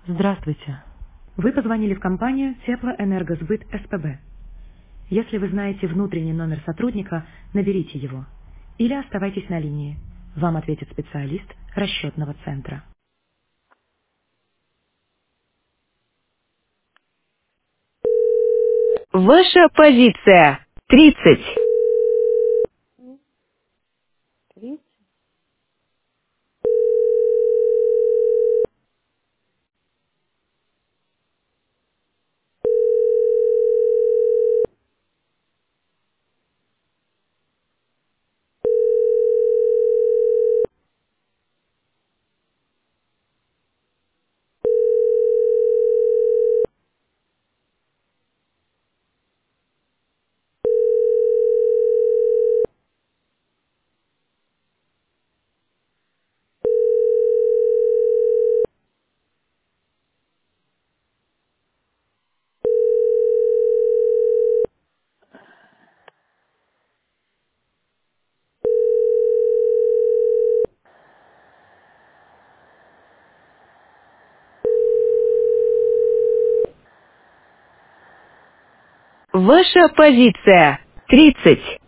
Здравствуйте. Вы позвонили в компанию Теплоэнергосбыт СПБ. Если вы знаете внутренний номер сотрудника, наберите его. Или оставайтесь на линии. Вам ответит специалист расчетного центра. Ваша позиция 30. Ваша позиция 30.